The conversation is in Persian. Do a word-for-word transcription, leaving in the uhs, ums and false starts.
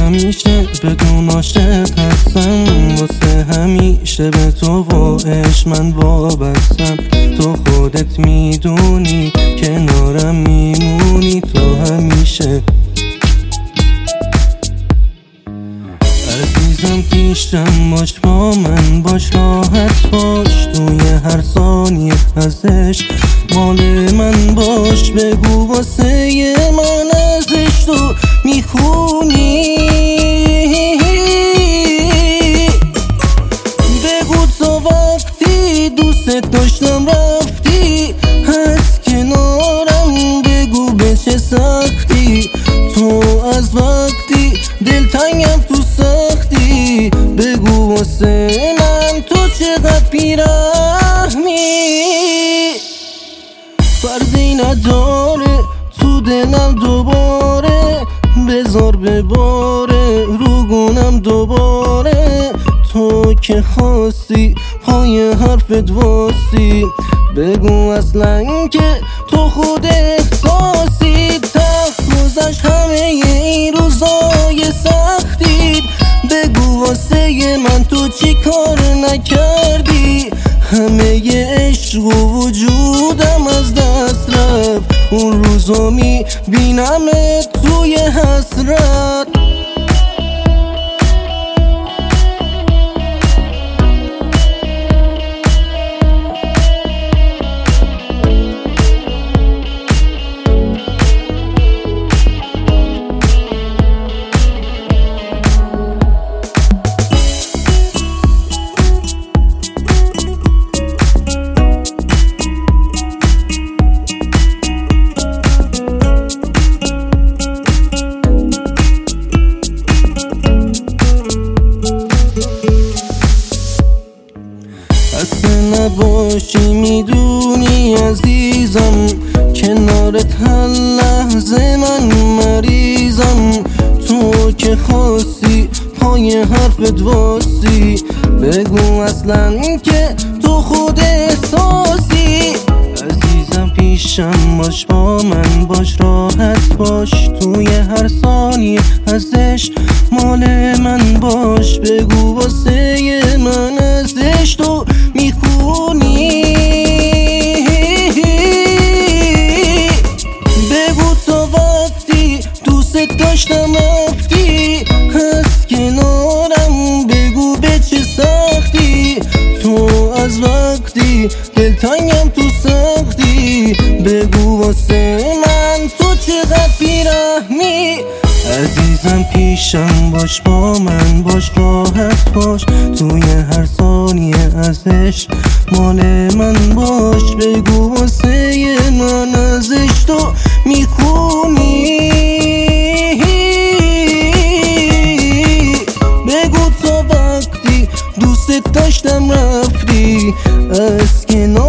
همیشه بدون عاشق هستم، واسه همیشه به تو و عشق من وابستم. تو خودت میدونی کنارم میمونی تا همیشه. عزیزم پیشم باش، با من باش، راحت باش، توی هر ثانیه ازش مال من باش. بگو واسه من ازش تو میخونی، بگو تو وقتی دوست داشتم رفتی از کنارم، بگو به چه سختی تو از وقتی دلتنگم تو سختی. بگو واسه من تو چقدر بیرحمی، فردی نداره تو دلم دوباره، بذار بباره رو گونم دوباره. تو که خواستی پای حرفت واسی، بگو اصلا که تو خود احساسی. تخت گذشت همه این روزای سختی، بگو واسه من تو چی کار نکردی. همه عشق و وجودم از دست رفت، اون روزو میبینمت توی حسرت. خسته نباشی میدونی عزیزم، کنارت هر لحظه من مریضم. تو که خواستی پای حرفت واسی، بگو اصلا که تو خود احساسی. عزیزم پیشم باش، با من باش، راحت باش، توی هر ثانیه ازش مال من باش. بگو واسه من ازش تو میخونی، بگو تو وقتی دوست داشتم رفتی از کنارم، بگو به چه سختی تو از وقتی دلتنگم تو سختی. بگو واسه من تو چقدر بیرحمی، عزیزم پیشم باش، با من باش، راحت باش، توی هر ثانیه ازش مال من باش. بگو واسه من ازش تو میخونی، بگو تو وقتی دوست داشتم رفتی از کنار